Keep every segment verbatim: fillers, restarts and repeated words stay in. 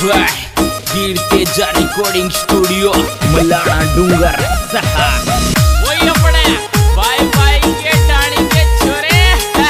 Bye कीर्तेजा recording studio Malana डूंगर सहा वही अपने बाय बाय के टाणी के छोरे।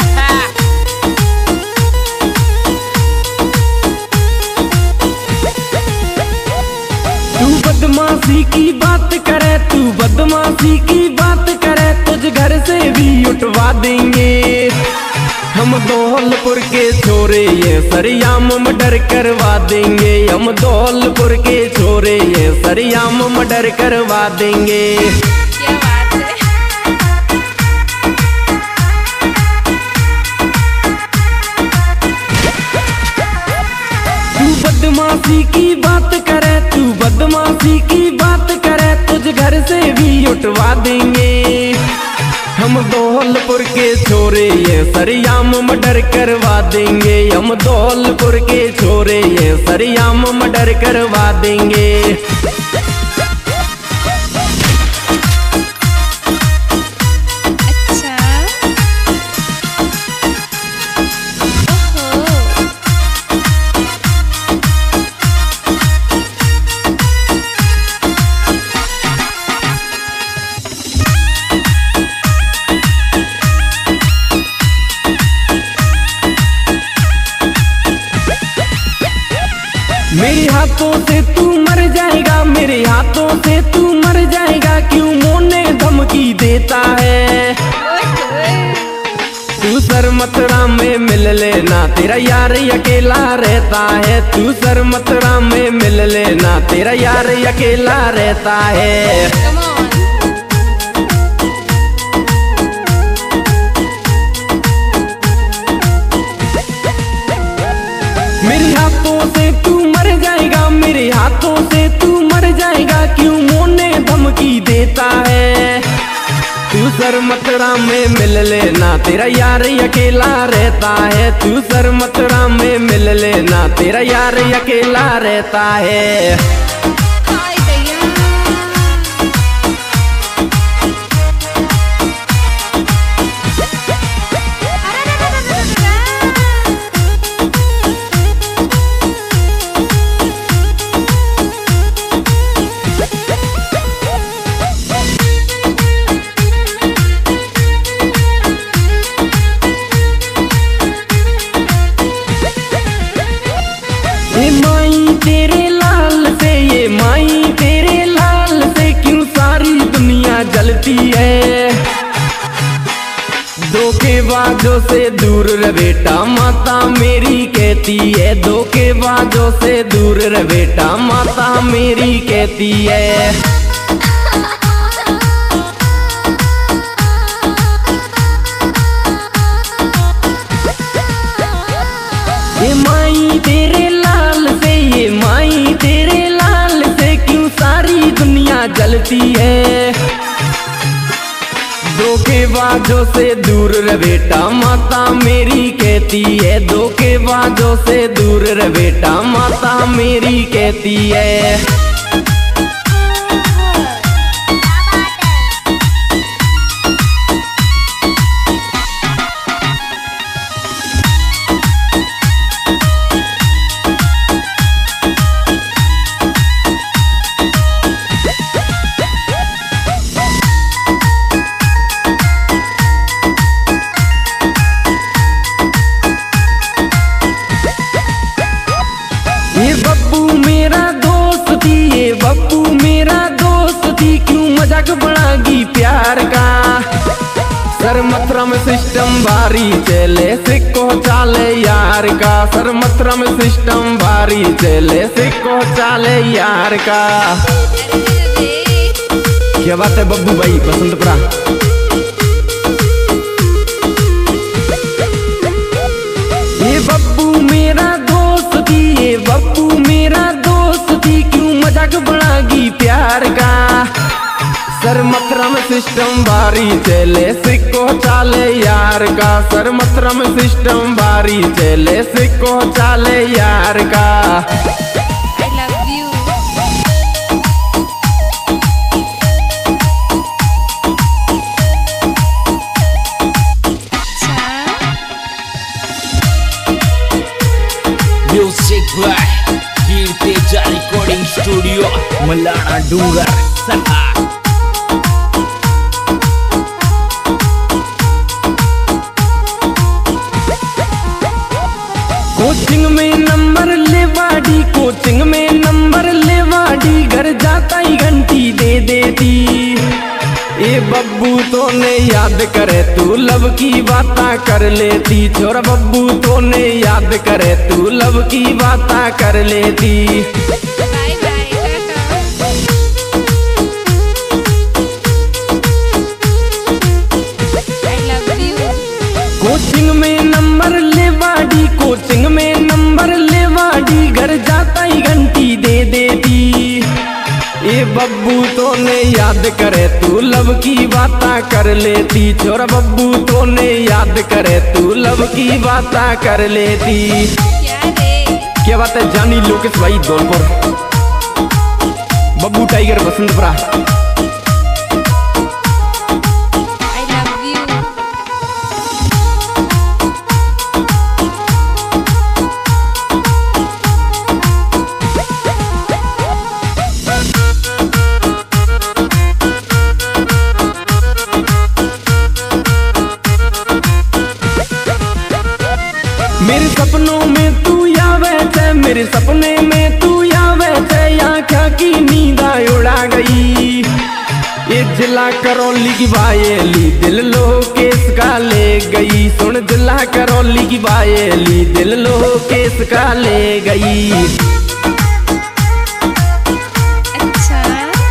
तू बदमाशी की बात करे, तू बदमाशी की बात करे, तुझ घर से भी उठवा देंगे हम धौलपुर के छोरे, ये सरियाम मर्डर करवा देंगे हम धौलपुर के छोरे, ये सरियाम मर्डर करवा देंगे। क्या बात है। तू बदमाशी की बात करे, तू बदमाशी की बात करे, तुझ घर से भी उठवा देंगे हम धौलपुर के छोरे, ये सरियाम मर्डर करवा देंगे हम धौलपुर के छोरे, ये सरियाम मर्डर करवा देंगे। अच्छा ओहो मेरे हाथों से तू मर जाएगा, मेरे हाथों से तू मर जाएगा, क्यों मोने धमकी देता है। तू सर मथुरा में मिल लेना, तेरा यार अकेला रहता है, तू सर मथुरा में मिल लेना, तेरा यार अकेला रहता है। कम ऑन मेरे हाथों से तू मर जाएगा, मेरे हाथों से तू मर जाएगा, क्यों मोने धमकी देता है। तू सर मथुरा में मिल लेना, तेरा यार अकेला रहता है, तू सर मथुरा में मिल लेना, तेरा यार अकेला रहता है। हाय दैया ये माई तेरे लाल से, ये माई तेरे लाल से, क्यों सारी दुनिया जलती है। धोखेबाजों से दूर रह बेटा, माता मेरी कहती है, धोखेबाजों से दूर रह बेटा, माता मेरी कहती है। ये माई तेरे लाल से, ये माई तेरे लाल से, क्यों सारी दुनिया जलती है। धोखेबाजों से दूर रह बेटा, माता मेरी कहती है, धोखेबाजों से दूर रह बेटा, माता मेरी कहती है। ये बब्बू मेरा दोस्त थी, ये बब्बू मेरा दोस्त थी, क्यों मजाक बढ़ागी प्यार का। सर मथुरा में सिस्टम भारी चले, सिक्को चाले यार का, सर मथुरा में सिस्टम भारी चले, सिक्को चाले यार का। क्या बात है बब्बू भाई बसंतपुरा। ये बब्बू मेरा दोस्त थी, ये बब्बू मेरा दोस्त थी, क्यों मजाक बढ़ागी प्यार का। सर मथुरा में सिस्टम भारी चले, सिक्को चाले यार का, सर मथुरा में सिस्टम भारी चले, सिक्को चाले यार का। I love you. Music by Kirti Malana डूंगर सहा। कोचिंग में नंबर ले वाडी, कोचिंग में नंबर ले वाडी, घर जाता ही घंटी दे देती। ए बब्बू तो ने याद करे तू लब की बाता कर लेती, छोरा बब्बू तो ने याद करे तू लब की बाता कर लेती। Bye bye tata, I love you. Coaching में नंबर ले वाडी, कोचिंग में नंबर ले वाडी, घर जाता ही घंटी दे देती। ए बब्बू तो ने याद करे तू लब की बाता कर लेती, छोरा बब्बू तो ने याद करे तू लब की बाता कर लेती। क्या रे? क्या बात है जानी लोकेश भाई Dholpur, Babbu tiger Basantpura. I love you. मेरे सपनों में तू आवे थे, मेरे सपने में तू आवे थे, आँखा की नींद उड़ा गई। ये जिला करौली की बायेली दिल लोकेश का ले गई, सुन जिला करौली की बायेली दिल लोकेश का ले गई। अच्छा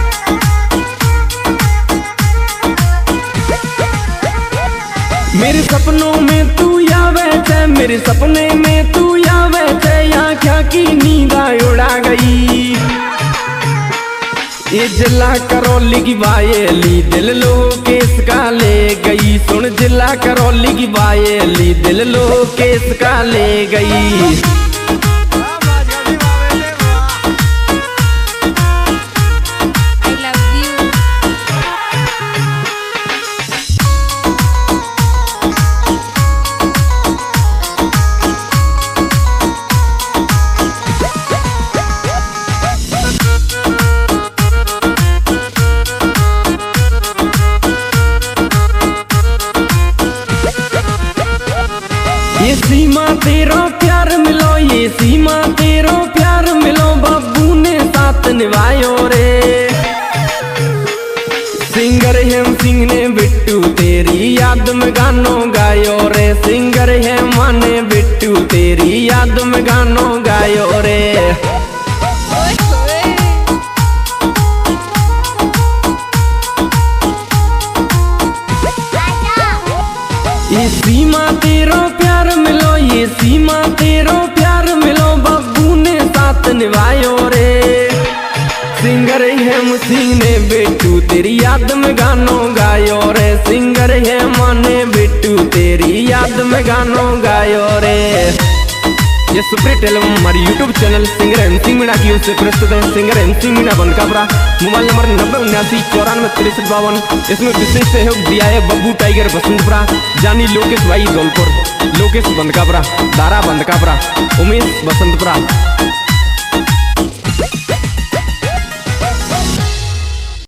मेरे सपनों में तू आवे थे, मेरे सपने में तू आवे थे, आँखा की नींद उड़ा गई। ये जिला करौली की बायेली दिल लोकेश का ले गई, सुन जिला करौली की बायेली दिल लोकेश का ले गई। I love you. ये सीमा तेरो प्यार मिलो, ये सीमा तेरो प्यार मिलो, बब्बू ने साथ निभायो रे। सिंगर हेम सिंह ने बिट्टू तेरी याद में गानो गायो रे, सिंगर है माने बिट्टू तेरी याद में गानो गायो रे। ओए ओए ये सीमा तेरो प्यार मिलो, ये सीमा तेरो प्यार मिलो, बब्बू ने साथ निभायो रे। सिंगर हेम सिंह ने बिट्टू तेरी याद में गानो गायो रे, सिंगर है माने बिट्टू तेरी याद में गानो गायो रे। ये सुपरहिट एल्बम हमारी YouTube channel singer M Singh Meena की ओर से प्रस्तुत है। Singer M Singh Meena Bankapura, mobile number नब्बे उन्यासी चौरानवे तिरसठ बावन। इसमें विशेष सहयोग दिया है बब्बू टाइगर बसंतपुरा, जानी लोकेश भाई धौलपुर, लोकेश बंदकापुरा, दारा बंदकापुरा, उमेश बसंतपुरा।